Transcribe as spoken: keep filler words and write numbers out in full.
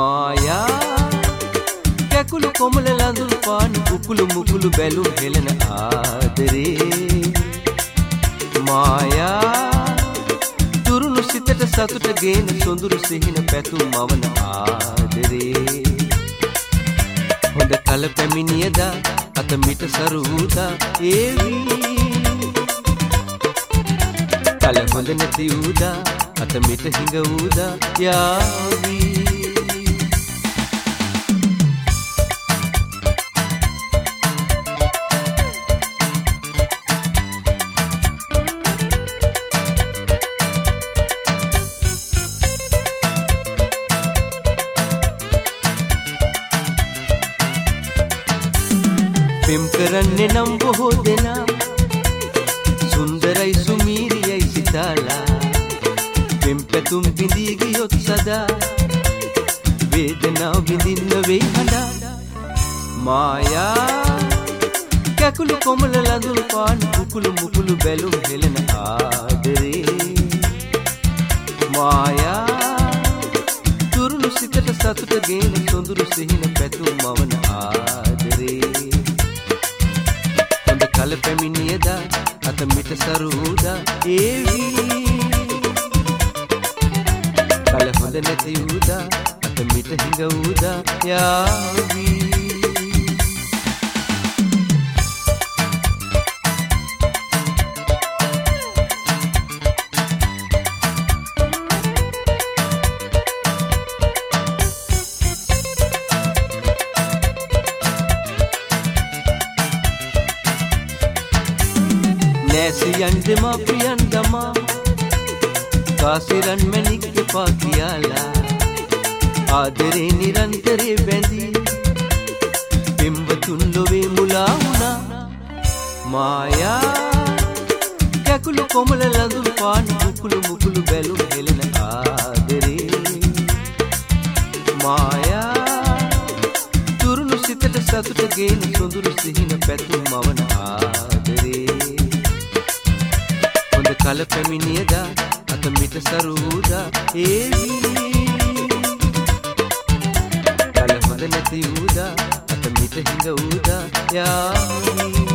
මායා කැකුළු කොමල ලඳුන් පාන කුකුළු මුකුළු බැලුම් හෙලන ආදරේ මායා තුරුණු සිතට සතුට ගේන සොඳුරු සිහින පැතුම් මවන ආදරේ හොඳ කල පැමිණියදා අත මිට සරුදා ඒවි කල හොඳ නැති උදා අත මිට හිඟ උදා යාවි පෙම් කරන්නේ නම් බොහෝ දෙනා සුන්දරයි සුමීරියයි සිතාලා පෙම් පැතුම් බිඳී ගියොත් සදා වේදනාව විඳින්න වෙයි හඬා මායා කැකුළු කොමල ලඳුන් පාන කුකුළු මුකුළු බැලුම් හෙලන ආදරේ මායා තුරුණු සිතට සතුට ගේන සොඳුරු සිහින පැතුම් මවන ආදරේ කල පැමිණියදා අත මිට සරුදා ඒවි කල හොඳ නැති උදා අත මිට හිඟ උදා යාවි නෑසියන් දෙමාපියන් දමා කාසිරන් මැණික් එපා කියලා ආදරේ නිරන්තරේ බැඳී පෙම්වතුන් ලොවේ මුලා වුණා මායා කැකුළු කොමල ලඳුන් පාන කුකුළු මුකුළු බැලුම් හෙලන ආදරේ මායා තුරුණු සිතට සතුට ගේන සොඳුරු සිහින පැතුම් මවන ආදරේ කල පැමිණියදා අත මිට සරුදා ඒවි කල හොඳ නැති උදා අත මිට හිඟ උදා යාවි